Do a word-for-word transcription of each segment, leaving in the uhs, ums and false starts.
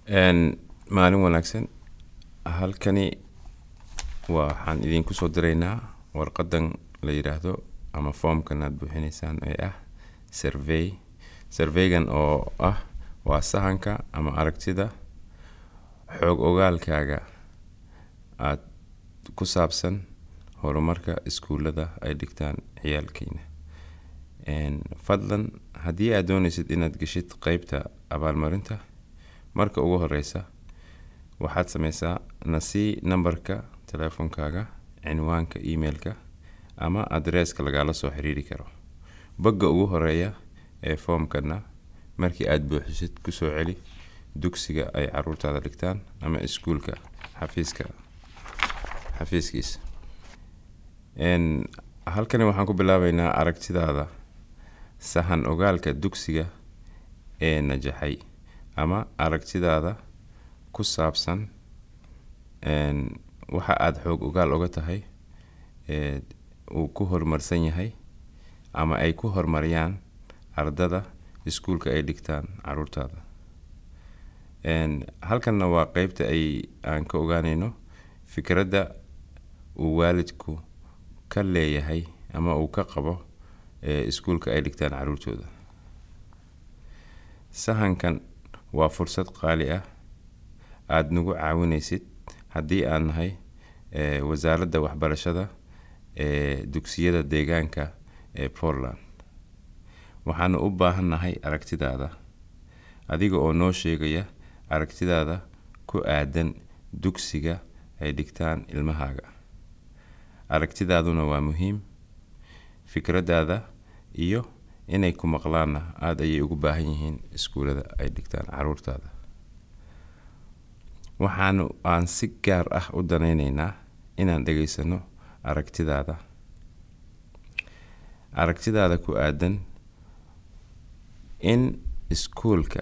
En maalin wanaagsan halkani waxaan idinku soo direynaa warqadan la yiraahdo ama formkan aad buuxinaysaan ee ah survey surveygan oo ah waa sahanka ama aragtida xog ogaalkaaga aad ku saabsan horumarka iskuulada ay dhigtaan ciyaalkiina. En fadlan haddii aad doonaysid inaad gashid qaybta abaalmarinta, marka ugu horeysa waxaad sameysaa nasi numberka telefoonkaaga, cinwaanka emailka ama adresska lagala soo xiriiri karo. Bogga ugu horeeya ee formkana markii aad buuxisid ku soo celi dugsiga ay caruurtaada dhigtaan ama iskuulka xafiiska xafiiskiisa. En halkani waxaan ku bilaabeynaa aragtidaada sahan ogaalka dugsiga ee najaxay ama aragtidaada ku saabsan en waxa aad xog ogaal uga tahay ee uu ku horumarsan yahay ama ay ku horumariyaan ardada iskuulka ay dhigtaan caruurtaada. En halkanna waa qaybta ay aan ka ogaanayno fikradda uu waalidku ka leeyahay ama uu ka qabo ee iskuulka ay dhigtaan caruurtooda. Sahankan waa fursad qaali ah aad nagu caawinaysid haddii aan nahay ee wasaaradda waxbarashada ee dugsiyada deegaanka ee Portland. Waxaan u baahanahay aragtidaada adiga oo noo sheegaya aragtidaada ku aadan dugsiga ay dhigtaan ilmahaaga. Aragtidaaduna waa muhiim. Fikradaada iyo inay ku maqlaan aad ayay ugu baahan yihiin iskuulada ay dhigtaan caruurtaada. Waxaan aan si gaar ah u danaynaynaa inaan dhageysano aragtidaada. Aragtidaada ku aadan in iskuulka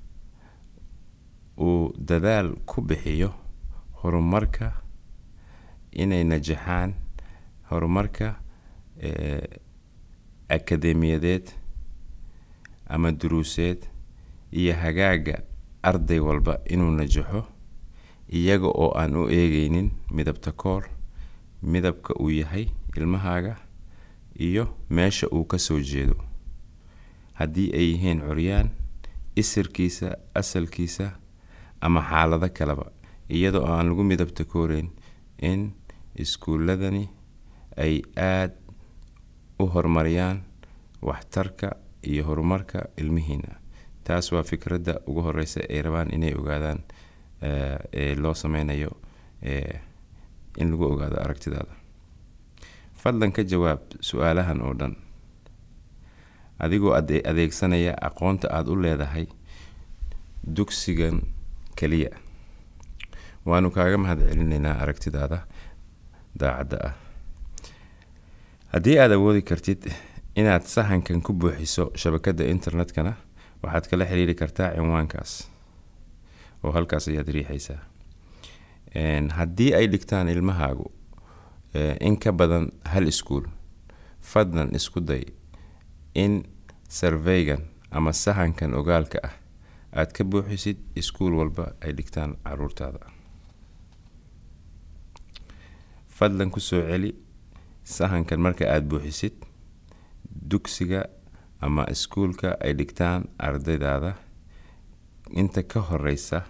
uu dadaal ku bixiyo horumarka inay najaxaan horumarka ee akademiyadeed ama duruuseed iyo hagaaga arday walba inuu najaxo iyaga oo aan u eegaynin midabta koor, midabka uu yahay ilmahaaga iyo meesha uu ka soo jeedo. Haddii ay yihiin curyaan, isirkiisa, asalkiisa ama xaalado kaleba, iyadoo aan lagu midabta kooreyn in iskuuladani ay aad u horumariyaan waxtarka iyo horumarka ilmihiina. Taas waa fikradda ugu horeysa ee rabaan inay ogaadaan ee loo sameynayo ee in lagu ogaado aragtidaada. Fadlan ka jawaab su'aalahan oo dhan adigoo adeegsanaya aqoonta aad u leedahay dugsigan kaliya. Waanu kaaga mahadcelinaynaa aragtidaada daacadda ah. Haddii aad awoodi kartid inaad sahankan ku buuxiso shabakadda internetkana, waxaad kala xiriiri kartaa cinwaankaas oo halkaas ayaad riixaysaa. En haddii ay dhigtaan ilmahaagu in ka badan hal iskuul, fadlan isku day in surveygan ama sahankan ogaalka ah aad ka buuxisid iskuul walba ay dhigtaan caruurtaada. Fadlan ku soo celi sahankan marka aad buuxisid dugsiga ama iskuulka ay dhigtaan ardaydaada inta ka horeysa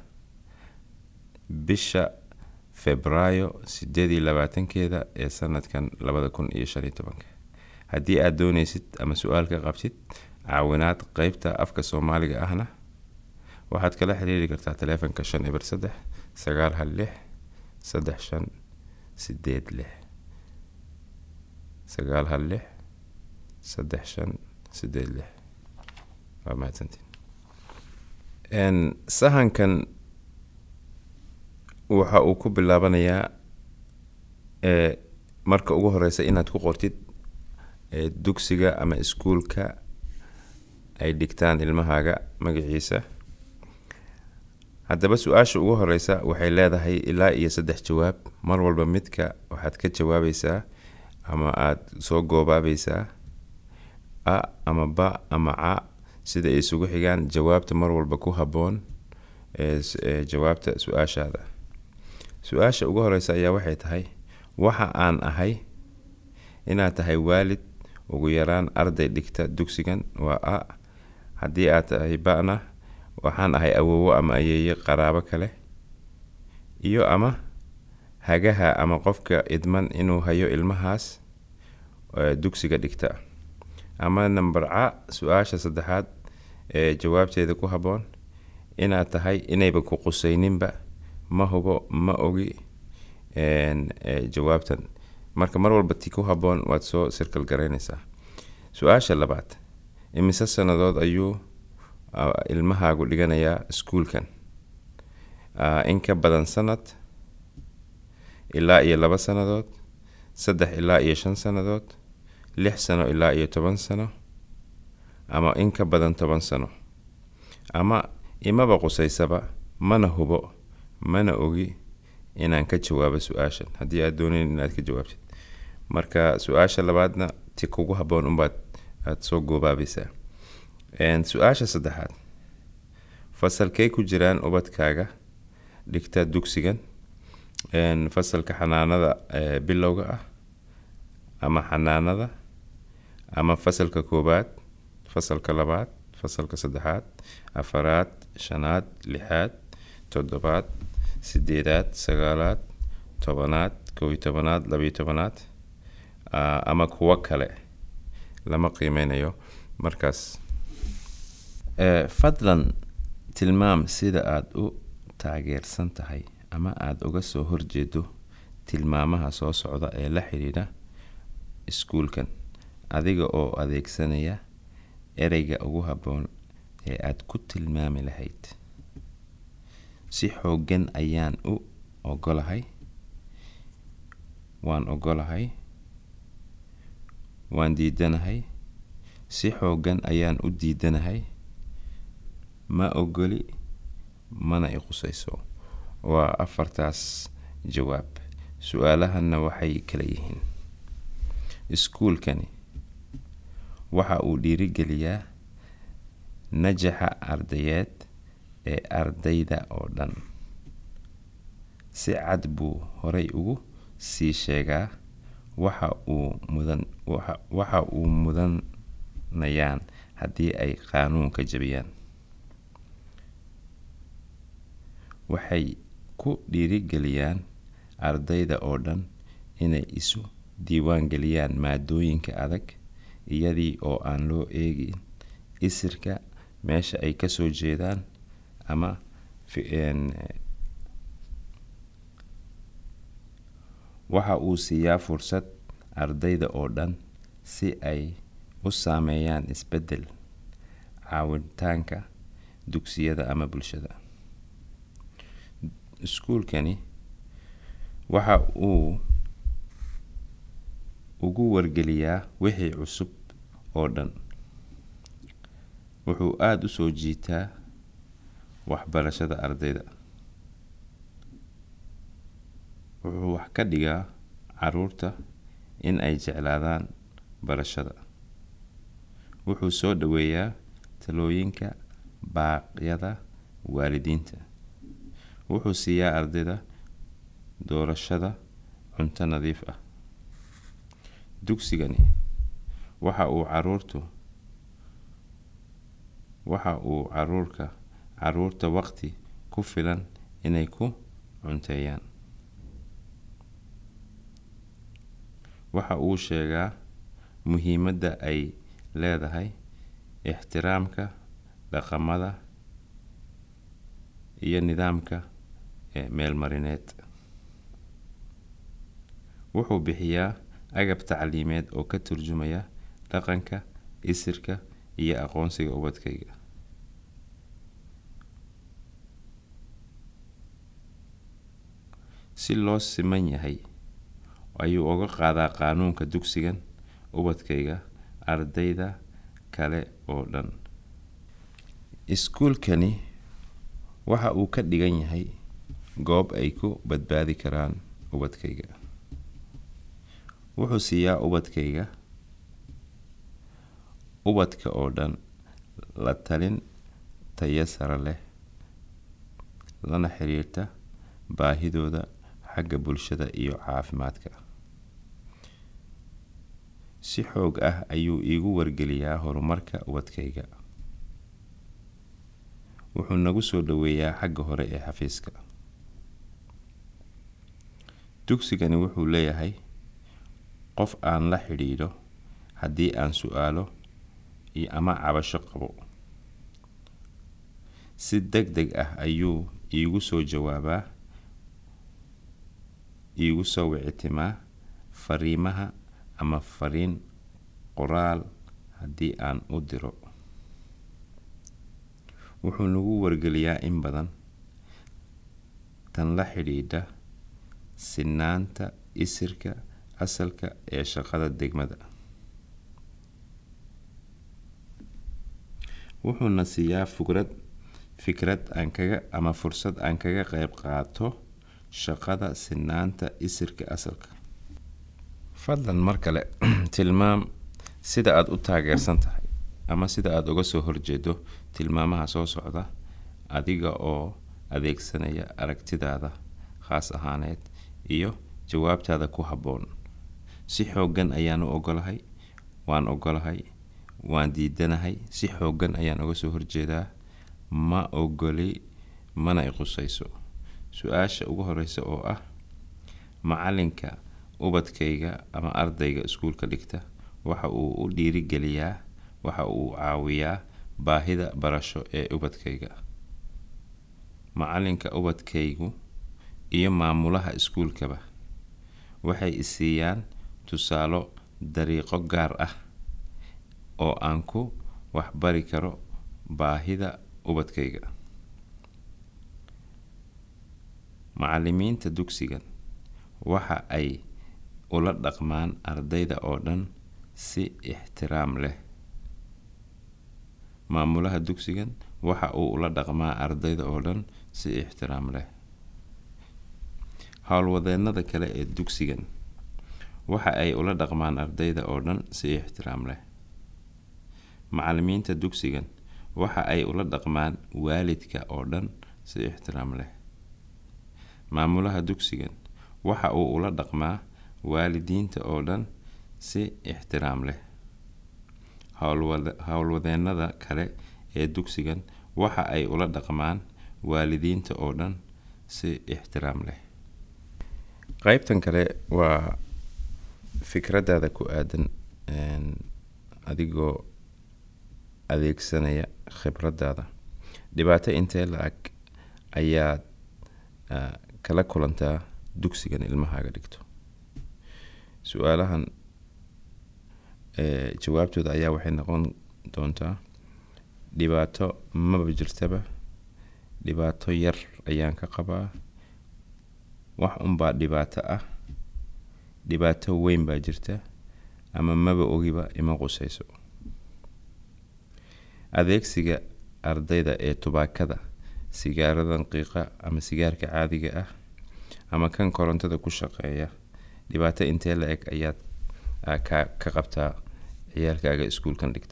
bisha Febraayo sideed iyo labaatankeeda ee sanadkan labada kun iyo shan iyo tobanka. Haddii aad doonaysid ama su'aal ka qabtid caawinaad qaybta afka Soomaaliga ahna, waxaad kala xiriiri kartaa telefoonka shan eber saddex sagaal hal lix saddex shan sideed lix sagaal hal lix saddex shan sideed lix. waa mahadsantiin. En sahankan waxa uu ku bilaabanayaa ee marka ugu horeysa inaad ku qortid ee dugsiga ama iskuulka ay dhigtaan ilmahaaga magaciisa. Haddaba su'aasha ugu horeysa waxay leedahay ilaa iyo saddex jawaab. Mar walba midka waxaad ka jawaabaysaa ama aad soo goobaabaysaa a ama ba ama ca sida ay isugu xigaan. Jawaabta mar walba ku haboon ee jawaabta su'aashaada. Su'aasha ugu horeysa ayaa waxay tahay waxa aan ahay inaad tahay waalid ugu yaraan arday dhigta dugsigan waa a. haddii aad tahay ba'na waxaan ahay awoowo ama ayeeye qaraabo kale iyo ama hagaha ama qofka idman inuu hayo ilmahaas dugsiga dhigta. ama number a su'aasha saddexaad ee jawaabteeda ku haboon inaad tahay inayba ku qusayninba ma hubo ma ogi een jawaabtan. marka mar walba tii ku haboon waad soo circle garaynaysaa. su'aasha labaad imise sanadood ayuu ilmahaagu dhiganayaa iskuulkan? in ka badan sanad, ilaa iyo laba sanadood, saddex ilaa iyo shan sanadood, lix sano ilaa iyo toban sano, ama in ka badan toban sano. ama imaba qusaysaba mana hubo mana ogi inaan ka jawaabo su'aashan haddii aad doonayn inaad ka jawaabtid. marka su'aasha labaadna ti kugu haboon unbaad aad soo goobaabaysaa. een su'aasha saddexaad fasalkay ku jiraan ubadkaaga dhigta dugsigan? een fasalka xanaanada bilowga ah ama xanaanada ama fasalka koobaad, fasalka labaad, fasalka saddexaad, afaraad, shanaad, lixaad, toddobaad, sideedaad, sagaalaad, tobanaad, kow iyo tobanaad, laba iyo tobanaad, ama kuwa kale lama qiimeynayo markaas. fadlan tilmaam sida aad u taageersan tahay ama aad uga soo horjeedo tilmaamaha soo socda ee la xiriira iskuulkan adiga oo adeegsanaya ereyga ugu haboon ee aad ku tilmaami lahayd. si xooggan ayaan u ogolahay, waan ogolahay, waan diidanahay, si xooggan ayaan u diidanahay, ma ogoli, mana i qusayso. waa afartaas jawaab. su'aalahanna waxay kala yihiin: iskuulkani waxa uu dhiirigeliyaa najaxa ardayeed ee ardayda oo dhan. si cad buu horay ugu sii sheegaa waxa uu mudan waxa uu mudanayaan haddii ay qaanuunka jabiyaan. waxay ku dhiirigeliyaan ardayda oo dhan inay isu diiwaan geliyaan maadooyinka adag iyadii oo aan loo eegin isirka, meesha ay ka soo jeedaan, ama waxa uu siiyaa fursad ardayda oo dhan si ay u sameeyaan isbeddel caawintaanka dugsiyada ama bulshada. iskuulkani waxa uu ugu wargeliyaa wixii cusub oo dhan. wuxuu aad u soo jiitaa waxbarashada ardayda. wuxuu wax ka dhigaa caruurta in ay jeclaadaan barashada. wuxuu soo dhaweeyaa talooyinka baaqyada waalidiinta. wuxuu siiyaa ardayda doorashada cunto nadiif ah. dugsigani waxa uu caruurtu waxa uu caruurka caruurta waqti ku filan inay ku cunteeyaan. waxa uu sheegaa muhiimadda ay leedahay ixtiraamka dhaqamada iyo nidaamka meelmarineed. wuxuu bixiyaa agab tacliimeed oo ka turjumaya dhaqanka, isirka iyo aqoonsiga ubadkayga. si loo siman yahay ayuu uga qaadaa qaanuunka dugsigan ubadkayga ardayda kale oo dhan. iskuulkani waxa uu ka dhigan yahay goob ay ku badbaadi karaan ubadkayga. wuxuu siiyaa ubadkayga ubadka oo dhan la talin tayo sare leh lana xiriirta baahidooda xagga bulshada iyo caafimaadka. Si xoog ah ayuu iigu wargeliyaa horumarka ubadkayga. Wuxuu nagu soo dhaweeyaa xagga hore ee xafiiska. Dugsigani wuxuu leeyahay qof aan la xidhiidho haddii aan su'aalo iyo ama cabasho qabo. Si degdeg ah ayuu iigu soo jawaabaa, iigu soo wicitimaa fariimaha ama fariin qoraal haddii aan u diro. Wuxuu nagu wargeliyaa in badan tan la xidhiidha sinaanta isirka asalka ee shaqada degmada. Wuxuu na siiyaa fikrad fikrad aan kaga ama fursad aan kaga qayb qaato shaqada sinaanta isirka asalka. Fadlan mar kale tilmaam sida aad u taageersan tahay ama sida aad uga soo horjeedo tilmaamaha soo socda adiga oo adeegsanaya aragtidaada khaas ahaaneed iyo jawaabtaada ku habboon. Si xooggan ayaan u ogolahay, waan ogolahay, waan diidanahay, si xooggan ayaan uga soo horjeedaa, ma ogoli, mana i qusayso. Su-aasha ugu horeysa oo ah macalinka ubadkayga ama ardayga iskuulka dhigta waxa uu u dhiirigeliyaa, waxa uu caawiyaa baahida barasho ee ubadkayga. Macalinka ubadkaygu iyo maamulaha iskuulkaba waxay i siiyaan tusaalo dariiqo gaar ah oo aan ku waxbari karo baahida ubadkayga. Macallimiinta dugsigan waxa ay ula dhaqmaan ardayda oo dhan si ixtiraam leh. Maamulaha dugsigan waxa uu ula dhaqmaa ardayda oo dhan si ixtiraam leh. Hawlwadeennada kale ee dugsigan waxa ay ula dhaqmaan ardayda oo dhan si ixtiraam leh. Macallimiinta dugsigan waxa ay ula dhaqmaan waalidka oo dhan si ixtiraam leh. Maamulaha dugsigan waxa uu ula dhaqmaa waalidiinta oo dhan si ixtiraam leh. Hawlwadeennada kale ee dugsigan waxa ay ula dhaqmaan waalidiinta oo dhan si ixtiraam leh. Qaybtan kale waa fikradaada ku aadan adigoo adeegsanaya khibradaada. Dhibaato intee la'eg ayaad kala kulantaa dugsigan ilmahaaga dhigto? Su-aalahan jawaabtooda ayaa waxay noqon doontaa dhibaato maba jirtaba, dhibaato yar ayaan ka qabaa, wax unbaa dhibaato ah, dhibaato weyn baa jirta, ama maba ogiba ima qusayso. Adeegsiga ardayda ee tubaakada, sigaaradan qiiqa ama sigaarka caadiga ah ama kan korontada ku shaqeeya, dhibaato intee la'eg ayaad ka ka qabtaa ciyaalkaaga iskuulkan dhigta?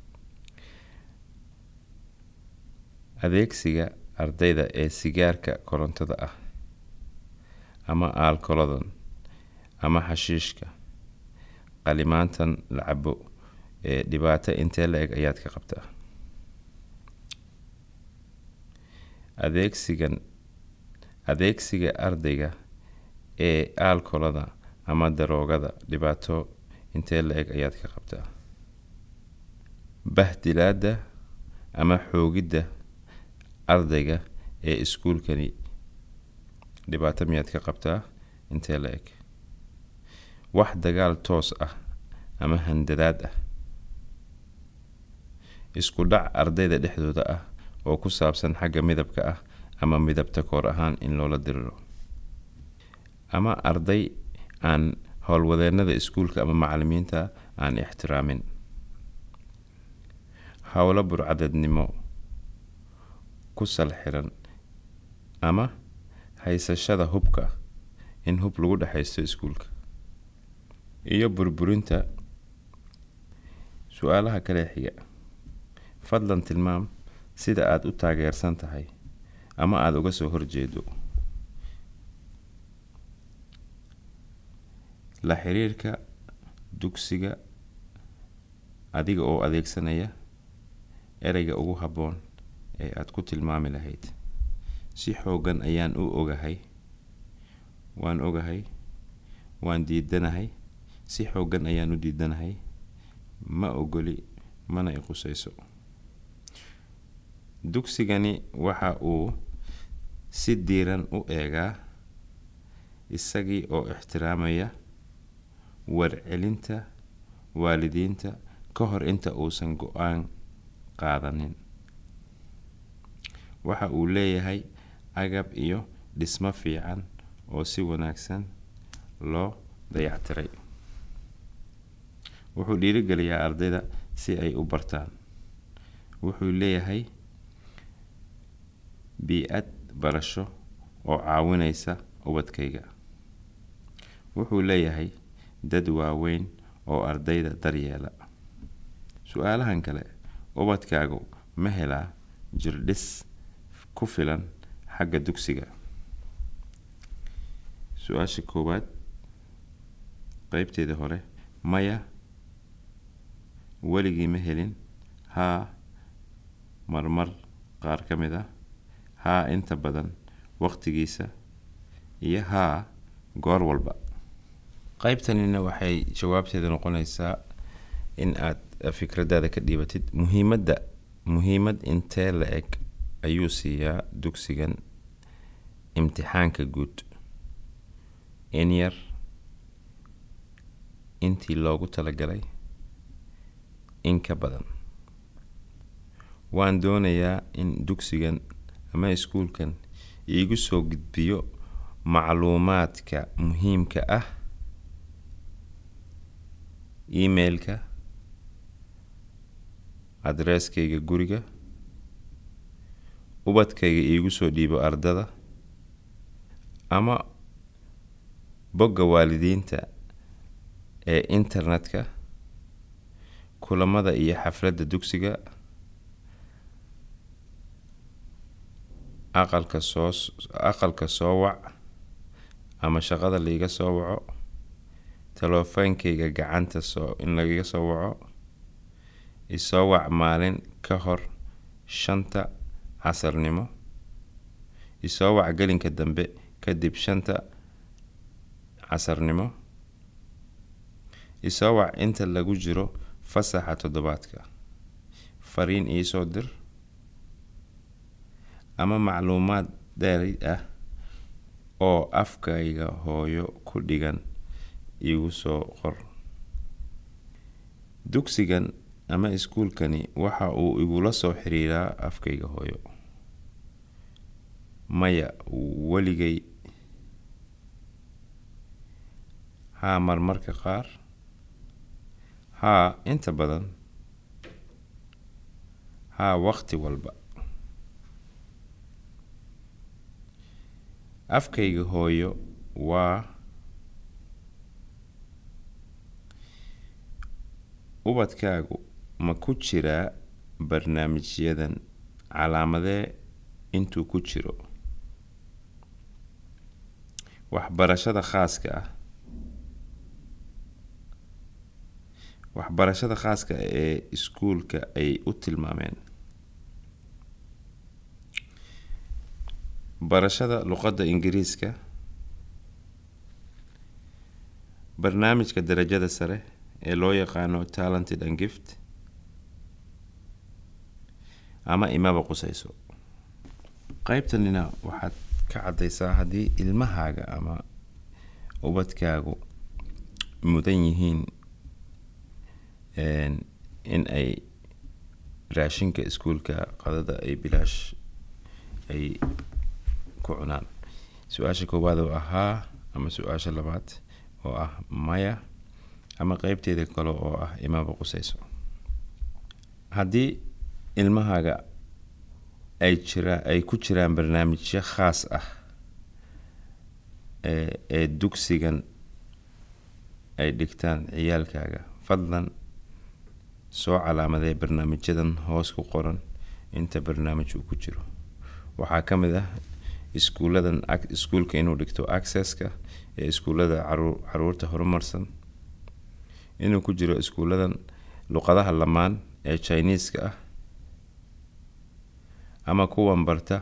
Adeegsiga ardayda ee sigaarka korontada ah ama aalkoladan ama xashiishka qalimaantan la cabo ee dhibaato intee la'eg ayaad ka qabtaa? Adeegsigan adeegsiga ardayga ee aalkolada ama daroogada dhibaato intee la'eg ayaad ka qabtaa? Bahdilaada ama xoogidda ardayga ee iskuulkani dhibaato miyaad ka qabtaa intee la'eg? Wax dagaal toos ah ama handadaad ah, isku dhac ardayda dhexdooda ah oo ku saabsan xagga midabka ah ama midabta koor ahaan in loola diriro, ama arday aan howlwadeennada iskuulka ama macallimiinta aan ixtiraamin. Hawlo burcadednimo ku salxiran ama haysashada hubka, in hub lagu dhexaysto iskuulka, iyo burburinta. Su-aalaha kale xiga, fadlan tilmaam sida aad u taageersan tahay ama aad uga soo horjeedo. La xiriirka dugsiga adiga oo adeegsanaya ereyga ugu habboon ee aad ku tilmaami lahayd. Si xoogan ayaan u ogahay, waan ogahay, waan diidanahay, si xoogan ayaan u diidanahay, ma ogoli, mana i qusayso. Dugsigani waxa uu si diiran u eegaa isagii oo ixtiraamaya warcelinta waalidiinta ka hor inta uusan go'aan qaadanin. Waxa uu leeyahay agab iyo dhismo fiican oo si wanaagsan loo dayactiray. Wuxuu dhiirigeliyaa ardayda si ay u bartaan. Wuxuu leeyahay bi'ad barasho oo caawinaysa ubadkayga. Wuxuu leeyahay dad waaweyn oo ardayda daryeela. Su'aalahan kale, ubadkaagu ma helaa jirdhis ku filan xagga dugsiga? Su'aasha koowaad qaybteeda hore, maya, weligii ma helin. haa, marmar qaar ka mid ah. haa, inta badan waqtigiisa. iyo haa, goor walba. qaybtanina waxay jawaabteeda noqonaysaa in aad fikradaada ka dhiibatid muhiimadda muhiimad intee la eg ayuu siiyaa dugsigan imtixaanka guud. in yar, intii loogu talagalay, in ka badan. waan doonayaa in dugsigan ama iskuulkan iigu soo gudbiyo macluumaadka muhiimka ah emailka, adresskayga guriga, ubadkayga iigu soo dhiibo ardada, ama bogga waalidiinta ee internetka, kulamada iyo xafladda dugsiga, aqalka soo aqalka soo wac ama shaqada liiga soo waco, telefoonkayga gacanta soo in lagaga soo waco, isoo wac maalin ka hor shanta casarnimo, isoo wac gelinka dambe kadib shanta casarnimo, isoo wac inta lagu jiro fasaxa toddobaadka, fariin iisoo dir, ama macluumaad dheeri ah oo afkayga hooyo ku dhigan iigu soo qor. Dugsigan ama iskuulkani waxa uu igula soo xiriiraa afkayga hooyo. maya, weligay. haa, marmarka qaar. haa, inta badan. haa, waqti walba. afkayga hooyo waa ubadkaagu ma ku jiraa barnaamijyadan calaamadee intuu ku jiro. waxbarashada khaaska ah waxbarashada khaaska ah ee iskuulka ay u tilmaameen. barashada luqadda ingiriiska, barnaamijka darajada sare ee loo yaqaano talented and gift, ama imaba qusayso. qaybtanina waxaad ka caddaysaa haddii ilmahaaga ama ubadkaagu mudan yihiin in ay raashinka iskuulka qadada ay bilaash ay ku cunaan. su-aasha koowaad oo ahaa ama su-aasha labaad oo ah maya, ama qaybteeda kale oo ah imaba qusayso. haddii ilmahaaga ay jira ay ku jiraan barnaamijyo khaas ah ee ee dugsigan ay dhigtaan ciyaalkaaga, fadlan soo calaamadee barnaamijyadan hoos ku qoran inta barnaamij uu ku jiro. waxaa ka mid ah iskuuladan iskuulka inuu dhigto accesska ee iskuulada caruurta horumarsan, inuu ku jiro iskuuladan luqadaha lamaan ee Chinese-ka ah ama kuwan barta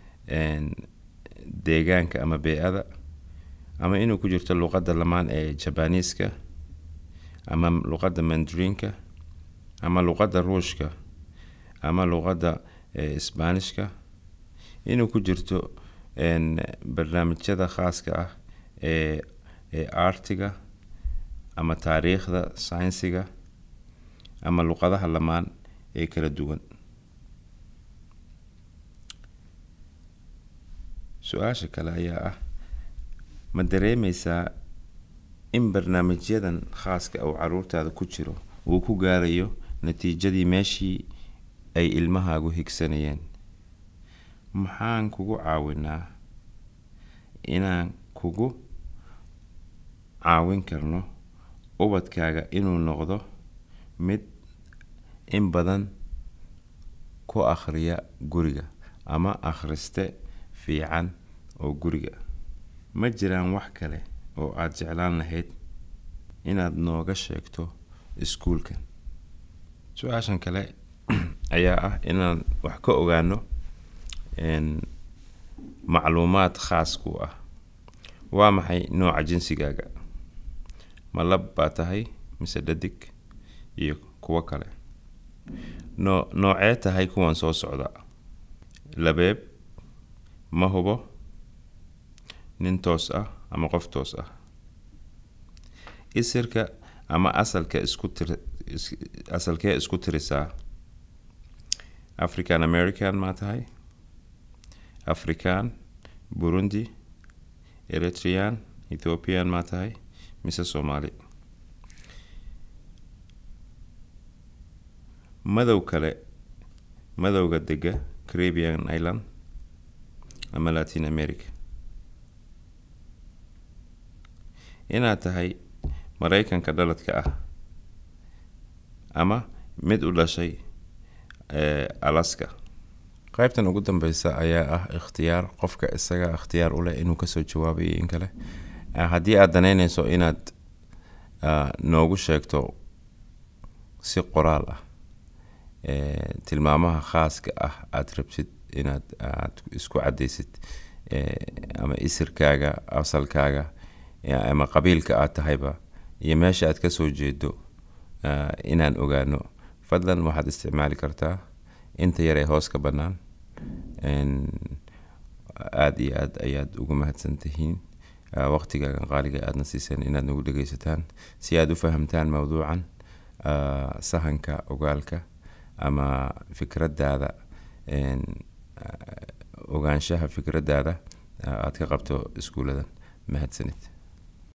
deegaanka ama beecada, ama inuu ku jirto luqada lamaan ee Japanese-ka ama luqada Mandarin-ka ama luqada Ruushka ama luqada Spanish-ka, inuu ku jirto barnaamijyada khaaska ah ee ee artiga ama taariikhda, science-ga ama luqadaha lamaan ee kala duwan. Su'aasha kale ayaa ah, ma dareemaysaa in barnaamijyadan khaaska ah oo caruurtaada ku jiro uu ku gaarayo natiijadii meeshii ay ilmahaagu higsanayeen? Maxaan kugu caawinaa inaan kugu caawin karno ubadkaaga inuu noqdo mid in badan ku akhriya guriga ama akhriste fiican oo guriga? Ma jiraan wax kale oo aad jeclaan lahayd inaad nooga sheegto iskuulkan? Su'aashan kale ayaa ah inaan wax ka ogaano in macluumaad khaas ku ah. Waa maxay nooca jinsigaaga? Ma lab baa tahay mise dhadig? Iyo kuwa kale. No noocee tahay kuwan soo socda? Labeeb, ma hubo, nin toos ah ama qof toos ah? Isirka ama asalka isku tir asalkee isku tirisaa? African American ma tahay? African, Burundi, Eritrean, Ethiopian ma tahay mise Somali? Madow kale, madowga dega Caribbean Island ama Latin America? Inaad tahay Maraykanka dhaladka ah ama mid u dhashay Alaska? qaybtan ugu dambaysa ayaa ah ikhtiyaar, qofka isaga ikhtiyaar u leh inuu ka soo jawaabayo in kale. Haddii aad danaynayso inaad noogu sheegto si qoraal ah tilmaamaha khaaska ah aad rabtid inaad aad isku cadaysid ama isirkaaga, asalkaaga ama qabiilka aad tahayba iyo meesha aad ka soo jeedo inaan ogaano, fadlan waxaad isticmaali kartaa inta yar ee hoos ka bannaan. aad iyo aad ayaad ugu mahadsantihiin waqtigaagan qaaliga aadna siiseen inaad nagu dhegaysataan si aad u fahamtaan mawduucan sahanka ogaalka ama fikradaada ogaanshaha fikradaada aad ka qabto iskuuladan. mahadsanid.